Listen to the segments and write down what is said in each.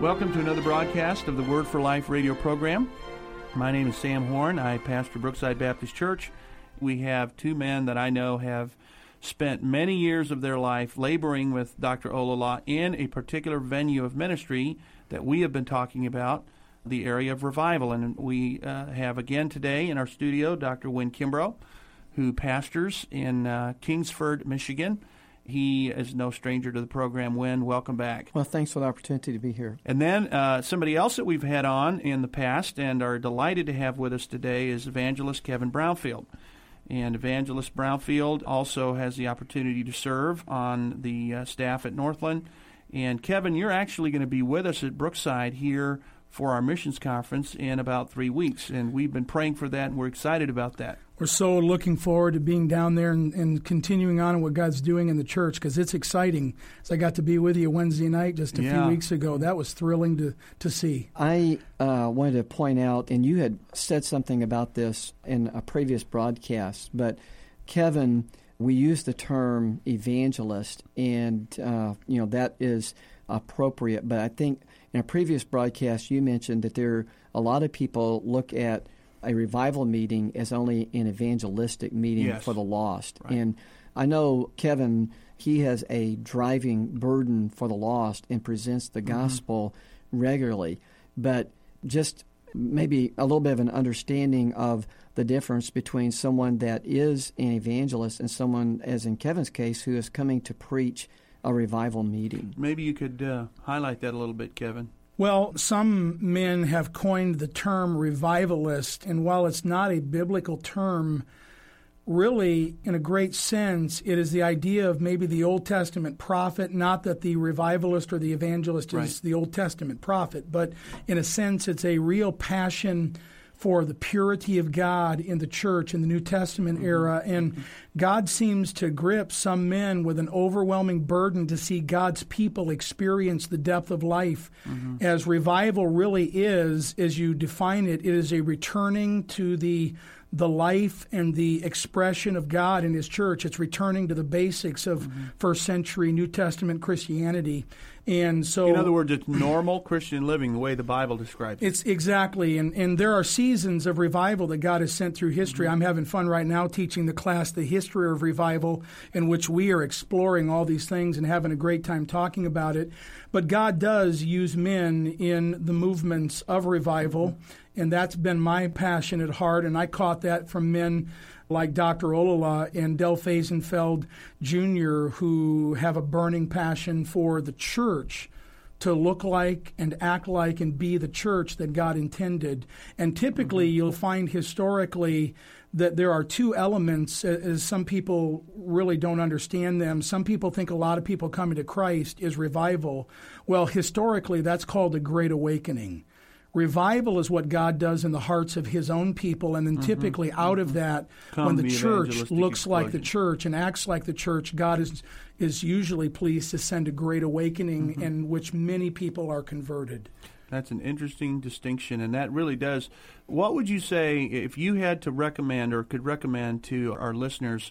Welcome to another broadcast of the Word for Life radio program. My name is Sam Horn. I pastor Brookside Baptist Church. We have two men that I know have spent many years of their life laboring with Dr. Olala in a particular venue of ministry that we have been talking about, the area of revival. And we have again today in our studio Dr. Win Kimbrough, who pastors in Kingsford, Michigan. He is no stranger to the program. Win, welcome back. Well, thanks for the opportunity to be here. And then somebody else that we've had on in the past and are delighted to have with us today is Evangelist Kevin Brownfield. And Evangelist Brownfield also has the opportunity to serve on the staff at Northland. And Kevin, you're actually going to be with us at Brookside here for our missions conference in about 3 weeks. And we've been praying for that, and we're excited about that. We're so looking forward to being down there and continuing on what God's doing in the church, because it's exciting. So I got to be with you Wednesday night just a few weeks ago. That was thrilling to see. I wanted to point out, and you had said something about this in a previous broadcast, but Kevin, we use the term evangelist, and that is appropriate. But I think in a previous broadcast you mentioned that there are a lot of people look at a revival meeting as only an evangelistic meeting for the lost. Right. And I know Kevin, he has a driving burden for the lost and presents the gospel regularly. But just maybe a little bit of an understanding of the difference between someone that is an evangelist and someone, as in Kevin's case, who is coming to preach a revival meeting. Maybe you could highlight that a little bit, Kevin. Well, some men have coined the term revivalist, and while it's not a biblical term, really, in a great sense, it is the idea of maybe the Old Testament prophet, not that the revivalist or the evangelist is the Old Testament prophet, but in a sense, it's a real passion for the purity of God in the church in the New Testament era. And God seems to grip some men with an overwhelming burden to see God's people experience the depth of life. As revival really is, as you define it, it is a returning to the life and the expression of God in His church. It's returning to the basics of first century New Testament Christianity. And so, in other words, it's normal Christian living, the way the Bible describes it. It's exactly, and there are seasons of revival that God has sent through history. I'm having fun right now teaching the class The History of Revival, in which we are exploring all these things and having a great time talking about it. But God does use men in the movements of revival, and that's been my passion at heart, and I caught that from men like Dr. Olala and Del Faisenfeld Jr., who have a burning passion for the church to look like and act like and be the church that God intended. And typically you'll find historically that there are two elements, as some people really don't understand them. Some people think a lot of people coming to Christ is revival. Well, historically, that's called a Great Awakening. Revival is what God does in the hearts of His own people, and then typically out of that, when the church looks like the church and acts like the church, God is usually pleased to send a great awakening in which many people are converted. That's an interesting distinction, and that really does. What would you say if you had to recommend or could recommend to our listeners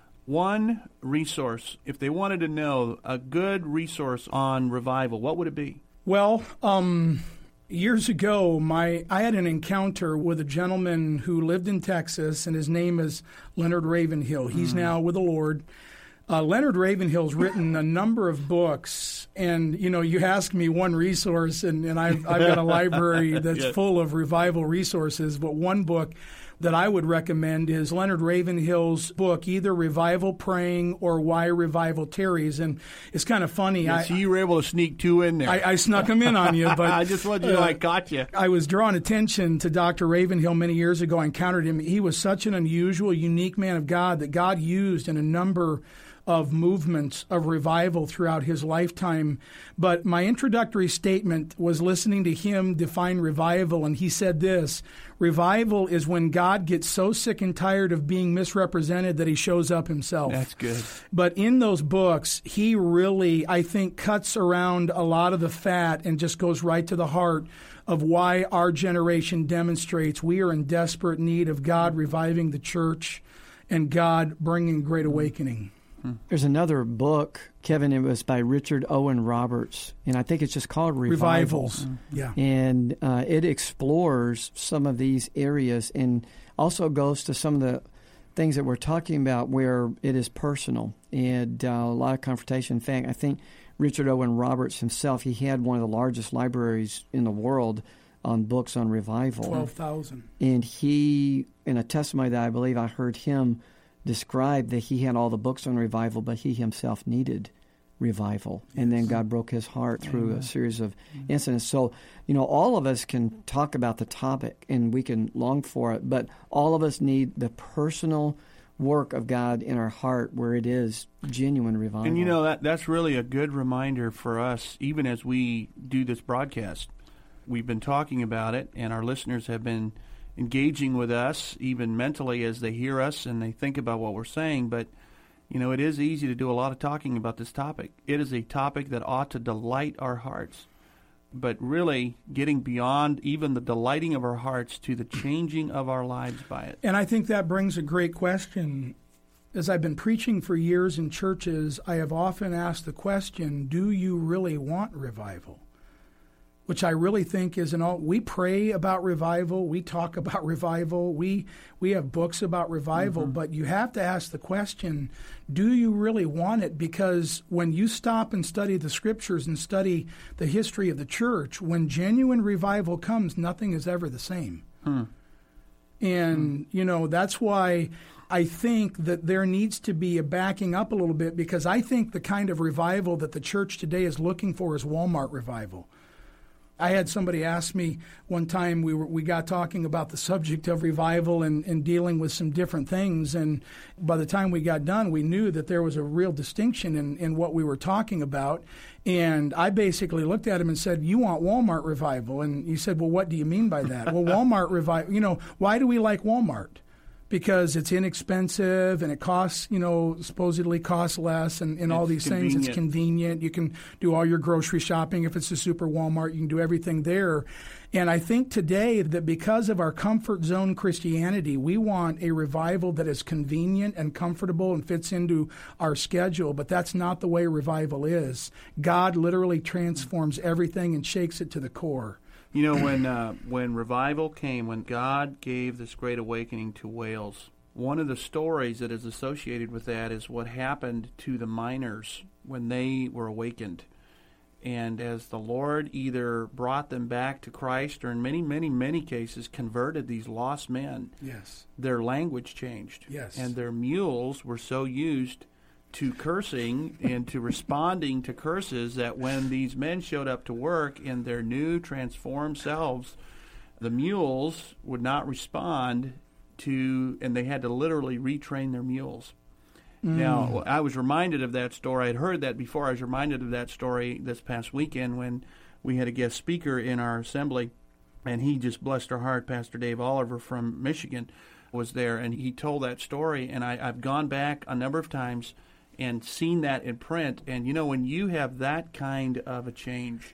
one resource, if they wanted to know a good resource on revival, what would it be? Well, years ago, I had an encounter with a gentleman who lived in Texas, and his name is Leonard Ravenhill. He's now with the Lord. Leonard Ravenhill's written a number of books, and you ask me one resource, and I've got a library that's full of revival resources. But one book that I would recommend is Leonard Ravenhill's book, either Revival Praying or Why Revival Tarries. And it's kind of funny. So you were able to sneak two in there. I snuck them in on you. But I just wanted you to know I caught you. I was drawing attention to Dr. Ravenhill many years ago. I encountered him. He was such an unusual, unique man of God that God used in a number of movements of revival throughout his lifetime. But my introductory statement was listening to him define revival, and he said this: revival is when God gets so sick and tired of being misrepresented that He shows up Himself. That's good. But in those books, he really, I think, cuts around a lot of the fat and just goes right to the heart of why our generation demonstrates we are in desperate need of God reviving the church and God bringing great awakening. There's another book, Kevin, it was by Richard Owen Roberts, and I think it's just called Revivals. Yeah. And it explores some of these areas and also goes to some of the things that we're talking about where it is personal and a lot of confrontation. In fact, I think Richard Owen Roberts himself, he had one of the largest libraries in the world on books on revival. 12,000. And he, in a testimony that I believe I heard him describe, that he had all the books on revival, but he himself needed revival. Yes. And then God broke his heart through a series of incidents. So, all of us can talk about the topic and we can long for it, but all of us need the personal work of God in our heart where it is genuine revival. And that's really a good reminder for us, even as we do this broadcast. We've been talking about it, and our listeners have been engaging with us, even mentally, as they hear us and they think about what we're saying. But, it is easy to do a lot of talking about this topic. It is a topic that ought to delight our hearts. But really getting beyond even the delighting of our hearts to the changing of our lives by it. And I think that brings a great question. As I've been preaching for years in churches, I have often asked the question, do you really want revival? Which I really think is we pray about revival, we talk about revival, we have books about revival, but you have to ask the question, do you really want it? Because when you stop and study the Scriptures and study the history of the church, when genuine revival comes, nothing is ever the same. And, that's why I think that there needs to be a backing up a little bit, because I think the kind of revival that the church today is looking for is Walmart revival. I had somebody ask me one time, we got talking about the subject of revival and dealing with some different things, and by the time we got done, we knew that there was a real distinction in what we were talking about, and I basically looked at him and said, you want Walmart revival? And he said, well, what do you mean by that? Well, Walmart revival, why do we like Walmart? Because it's inexpensive and it costs, supposedly costs less and all these things. It's convenient. You can do all your grocery shopping. If it's a super Walmart, you can do everything there. And I think today that because of our comfort zone Christianity, we want a revival that is convenient and comfortable and fits into our schedule. But that's not the way revival is. God literally transforms everything and shakes it to the core. When revival came, when God gave this great awakening to Wales, one of the stories that is associated with that is what happened to the miners when they were awakened. And as the Lord either brought them back to Christ or in many, many, many cases converted these lost men, yes, their language changed. Yes. And their mules were so used to cursing and to responding to curses that when these men showed up to work in their new transformed selves, the mules would not respond to, and they had to literally retrain their mules. Now, I was reminded of that story. I had heard that before. I was reminded of that story this past weekend when we had a guest speaker in our assembly, and he just blessed our heart. Pastor Dave Oliver from Michigan was there, and he told that story, and I've gone back a number of times and seen that in print. And, when you have that kind of a change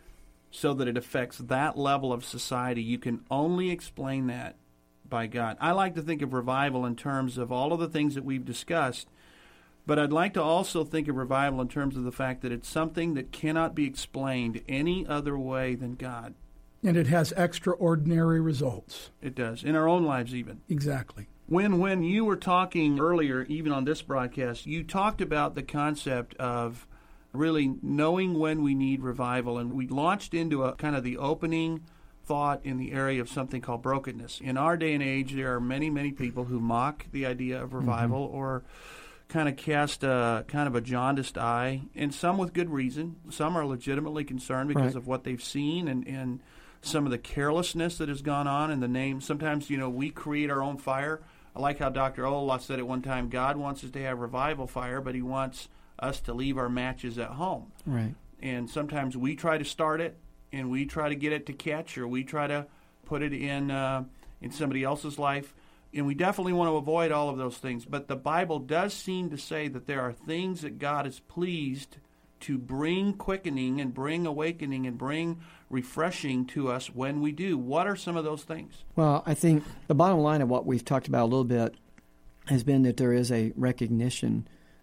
so that it affects that level of society, you can only explain that by God. I like to think of revival in terms of all of the things that we've discussed, but I'd like to also think of revival in terms of the fact that it's something that cannot be explained any other way than God. And it has extraordinary results. It does, in our own lives even. Exactly. When you were talking earlier, even on this broadcast, you talked about the concept of really knowing when we need revival, and we launched into a kind of the opening thought in the area of something called brokenness. In our day and age, there are many, many people who mock the idea of revival or kind of cast a kind of a jaundiced eye, and some with good reason. Some are legitimately concerned because of what they've seen and some of the carelessness that has gone on in the name. Sometimes, we create our own fire. I like how Dr. Olaf said at one time, God wants us to have revival fire, but he wants us to leave our matches at home. Right. And sometimes we try to start it, and we try to get it to catch, or we try to put it in somebody else's life. And we definitely want to avoid all of those things. But the Bible does seem to say that there are things that God is pleased to bring quickening and bring awakening and bring refreshing to us when we do. What are some of those things? Well, I think the bottom line of what we've talked about a little bit has been that there is a recognition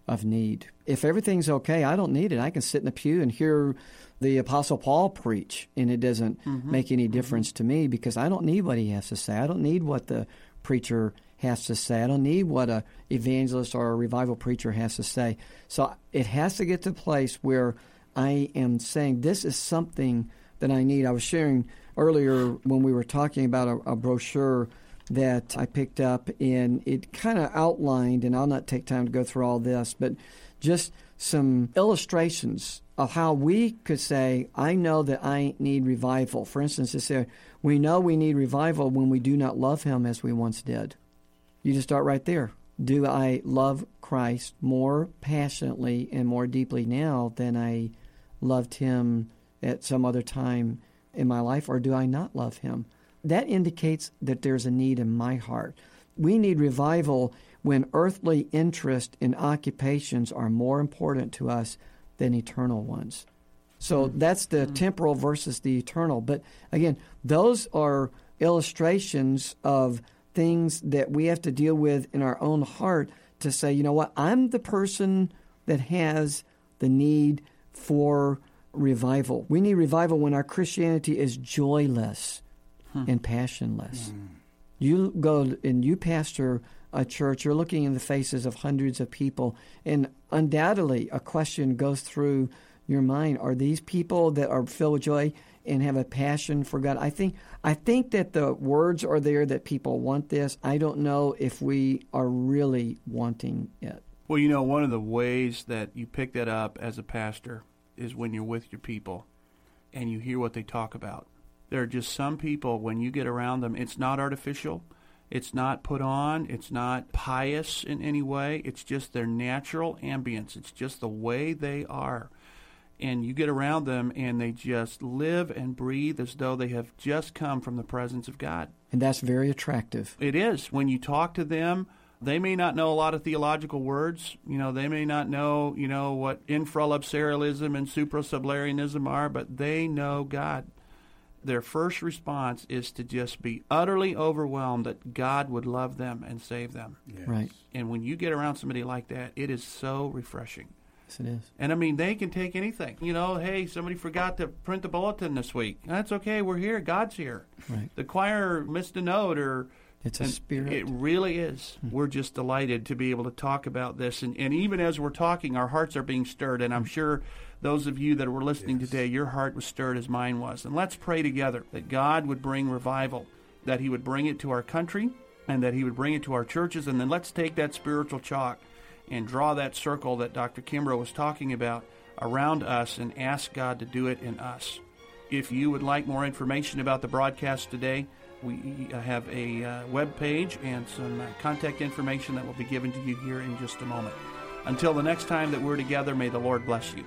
of need. If everything's okay, I don't need it. I can sit in the pew and hear the Apostle Paul preach, and it doesn't make any difference to me because I don't need what he has to say. I don't need what the preacher has to say. I don't need what a evangelist or a revival preacher has to say. So it has to get to a place where I am saying this is something that I need. I was sharing earlier when we were talking about a brochure that I picked up, and it kind of outlined, and I'll not take time to go through all this, but just some illustrations of how we could say, I know that I need revival. For instance, it said, we know we need revival when we do not love him as we once did. You just start right there. Do I love Christ more passionately and more deeply now than I loved him at some other time in my life, or do I not love him? That indicates that there's a need in my heart. We need revival when earthly interest and occupations are more important to us than eternal ones. So that's the temporal versus the eternal. But again, those are illustrations of things that we have to deal with in our own heart to say, you know what, I'm the person that has the need for revival. We need revival when our Christianity is joyless and passionless. You go and you pastor a church, you're looking in the faces of hundreds of people, and undoubtedly a question goes through your mind. Are these people that are filled with joy and have a passion for God? I think that the words are there that people want this. I don't know if we are really wanting it. Well, you know, one of the ways that you pick that up as a pastor is when you're with your people and you hear what they talk about. There are just some people, when you get around them, it's not artificial, it's not put on, it's not pious in any way, it's just their natural ambience, it's just the way they are. And you get around them and they just live and breathe as though they have just come from the presence of God. And that's very attractive. It is. When you talk to them, they may not know a lot of theological words. You know, they may not know, what infralapsarianism and suprasublarianism are, but they know God. Their first response is to just be utterly overwhelmed that God would love them and save them. Yes. Right. And when you get around somebody like that, it is so refreshing. Yes, it is. And, I mean, they can take anything. Hey, somebody forgot to print the bulletin this week. That's okay. We're here. God's here. Right. The choir missed a note or... It's a spirit. It really is. We're just delighted to be able to talk about this. And even as we're talking, our hearts are being stirred. And I'm sure those of you that were listening today, your heart was stirred as mine was. And let's pray together that God would bring revival, that he would bring it to our country, and that he would bring it to our churches. And then let's take that spiritual chalk and draw that circle that Dr. Kimbrough was talking about around us and ask God to do it in us. If you would like more information about the broadcast today, we have a web page and some contact information that will be given to you here in just a moment. Until the next time that we're together, may the Lord bless you.